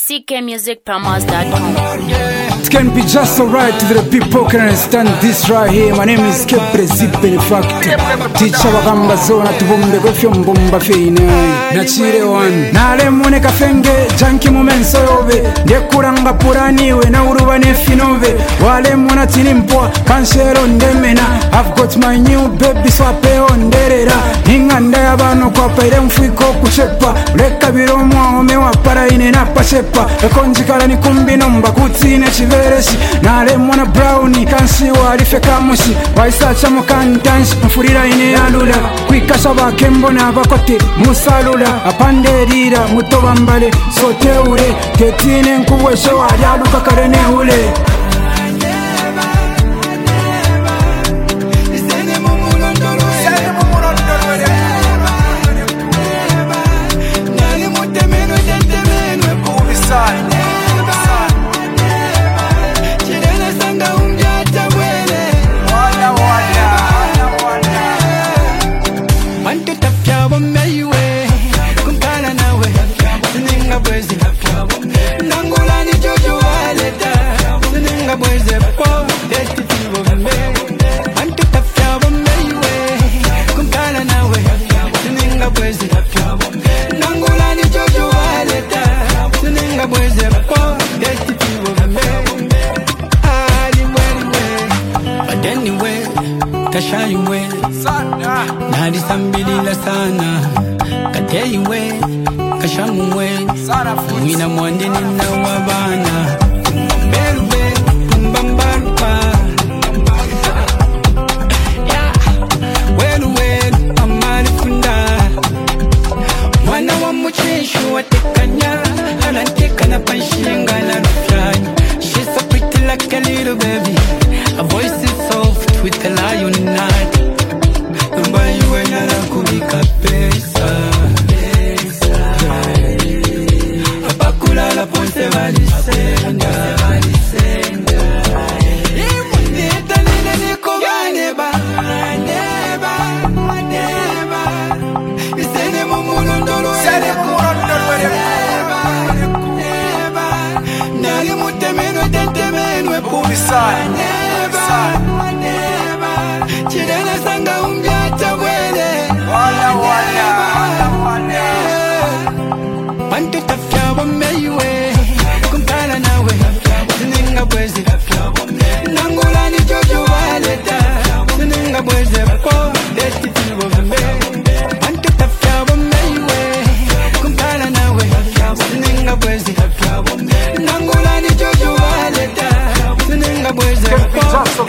ckmusicpromos.com. It can be just alright to the people can understand this right here. My name is Keprezipe in fact. Teacher wakamba zona tubumbe kwefyo mbumba feina. Nachire one. Nale mwone kafenge janki mumenso yobe. Ndekuranga puraniwe na uruba nefinove. Wale mwana tinimpwa kanshero ndemena. I've got my new baby swapeo nderera. Inganda ya bano kwa paire mfuiko kuchepa. Leka biromwa ome wapara ine na pachepa. Ekonjikala ni kumbi nomba kutine chivereshi. Nale mwana brownie kansi walife kamushi. Waisacha mukantanshi mfurira ine alula. Kwikasha bakembo na bakote musalula. Apande rira mutobambale soteure. Ketine nkubweshe walialuka karene ule. Kashaiwe Nadi sambilila sana Kateiwe Kashamuwe Mwina mwandini na wabana Berube Mbambarupa Welu welu Amari kunda Mwana wa mchishu watekanya Ananteka na panshinga na rufyani She's so pretty like a little baby Her voice is soft with a lion in night. Nobody when I kubika pesa. Apakula la ponte valisenda. Imunita nene niko vaneba. Neba. Isene mumulondolo. Neba. Nari mutemeno tentemeno epumisani. Chidana sanga umbiata wele Wala Wantu tafya wamewe Kumpala nawe Sininga bweze Nangula ni jojo waleta Sininga bweze po Desti tivo vime Wantu tafya wamewe Kumpala nawe Sininga bweze Nangula ni jojo waleta Sininga bweze po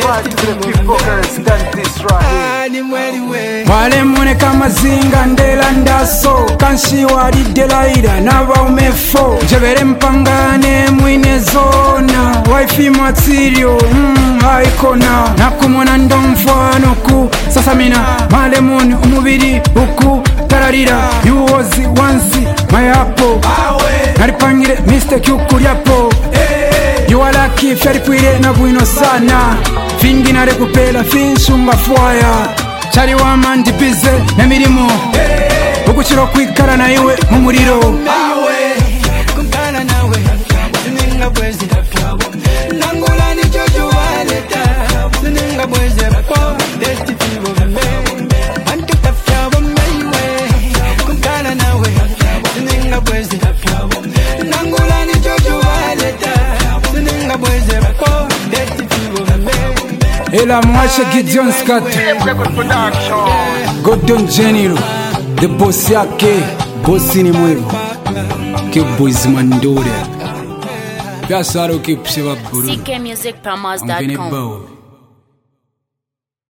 Wale mwone kama zinga ndela ndaso Kanshi wali delaida naba umefo Jebere mpangane mwine zona Wifi material haikona Nakumona ndo mfano ku Sasa mina male mwone umubiri uku Tararira you was once my apple Naripangire mistake ukuriapo You are lucky fyari kwire na buino sana Fingi na rekupela finshunga fwaya Chari wa mandi bize na mirimo Ukuchiro kwikara na iwe mumuriro Kumpana nawe Sininga bweze Nangula ni jojo waleta Sininga bweze po Desti tivo vime Antu tafya wamewe Kumpana nawe Sininga bweze Nangula ni jojo waleta Sininga bweze po Desti tivo vime Ela mwache Gideon Scott Gordon Genero The boss yake Bossi ni mwevo Ke boys mandore Vyasaro ke pseva buru ckmusicpromos.com. Ambene bao